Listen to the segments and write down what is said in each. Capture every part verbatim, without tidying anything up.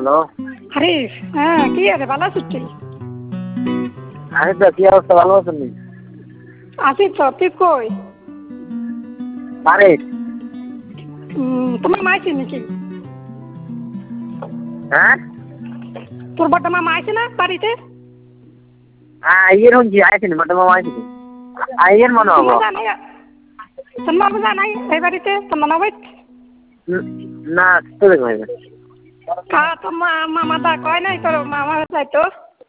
Hello হারিফ, হ্যাঁ কি আছে ভালো আছিস তুই? আমি তো কি অবস্থা, ভালো আছেন নি? আছি তো, তুই কই? আরে উম, তোমার মা আইছে নাকি? হ্যাঁ তোর বড় মা আইছে না বাড়িতে? আইয়ের হচ্ছি আইসিনি বটে মামা আইসিনি আইয়ের মনে তোর হবো। মা জানাই তোর মা জানাই এই বাড়িতে তোর মা বাইত না তো দেখো কা তোর মা মামা দা কয় নাই তোর মামা যাইতো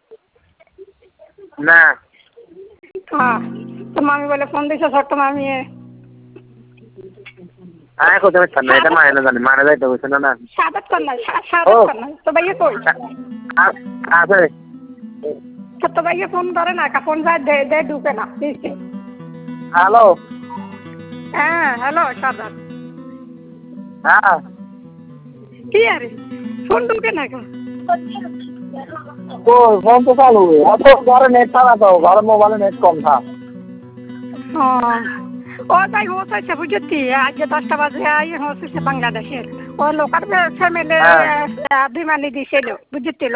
না হ্যাঁ তোর মামি বলে ফোন দিছে ছোট্ট মামি আমি কোথাও পারতাম না, এটা মায়ের না জানে মারা যাইতে বলছে না না সাদাত কর নাই সাদাত কর নাই তো ভাইয়া কই আছে তো ভাইয়া ফোন ধরে না কা ফোন যায় দে দে ঢুকে না দিছে। হ্যালো হ্যাঁ হ্যালো সাদাত হ্যাঁ কি আরে ফোন ঢুকে না কা তো ফোন তো চালু অত ঘরে নেট था তো ঘরে মোবাইলে নেট কম था। ও তাই হচ্ছে বুঝতি আজ দশটা বাজে আই হচ্ছে বাংলাদেশের ও লোকাল ফ্যামিলি অভিমানী দিছিল বুঝতি।